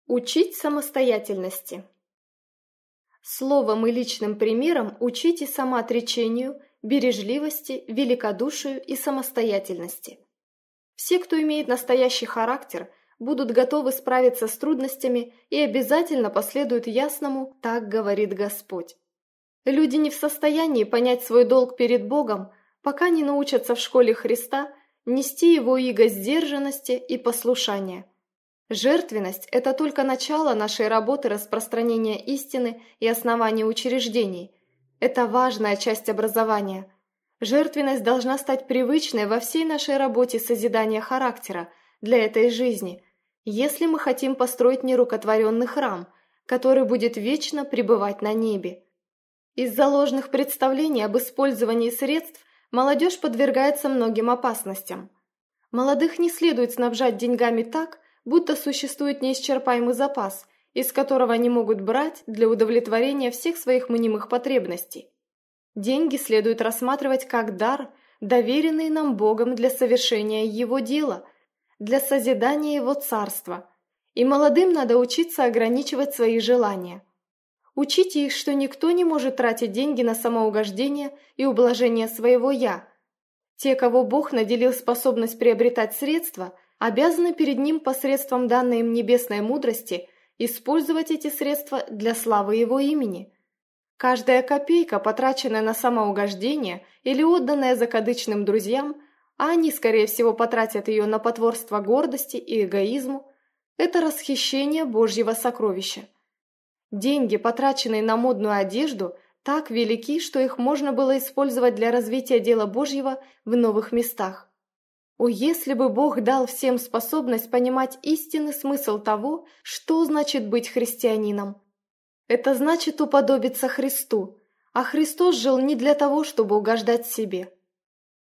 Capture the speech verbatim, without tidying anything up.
Учить самостоятельности. Словом и личным примером учите самоотречению, бережливости, великодушию и самостоятельности. Все, кто имеет настоящий характер, будут готовы справиться с трудностями и обязательно последуют ясному «так говорит Господь». Люди не в состоянии понять свой долг перед Богом, пока не научатся в школе Христа нести его иго сдержанности и послушания. Жертвенность – это только начало нашей работы распространения истины и основания учреждений. Это важная часть образования. Жертвенность должна стать привычной во всей нашей работе созидания характера для этой жизни, если мы хотим построить нерукотворенный храм, который будет вечно пребывать на небе. Из-за ложных представлений об использовании средств молодежь подвергается многим опасностям. Молодых не следует снабжать деньгами так, будто существует неисчерпаемый запас, из которого они могут брать для удовлетворения всех своих мнимых потребностей. Деньги следует рассматривать как дар, доверенный нам Богом для совершения Его дела, для созидания Его царства, и молодым надо учиться ограничивать свои желания. Учите их, что никто не может тратить деньги на самоугождение и ублажение своего «я». Те, кого Бог наделил способность приобретать средства, обязаны перед Ним посредством данной им небесной мудрости использовать эти средства для славы Его имени. Каждая копейка, потраченная на самоугождение или отданная закадычным друзьям, а они, скорее всего, потратят ее на потворство гордости и эгоизму, это расхищение Божьего сокровища. Деньги, потраченные на модную одежду, так велики, что их можно было использовать для развития дела Божьего в новых местах. О, если бы Бог дал всем способность понимать истинный смысл того, что значит быть христианином. Это значит уподобиться Христу, а Христос жил не для того, чтобы угождать себе.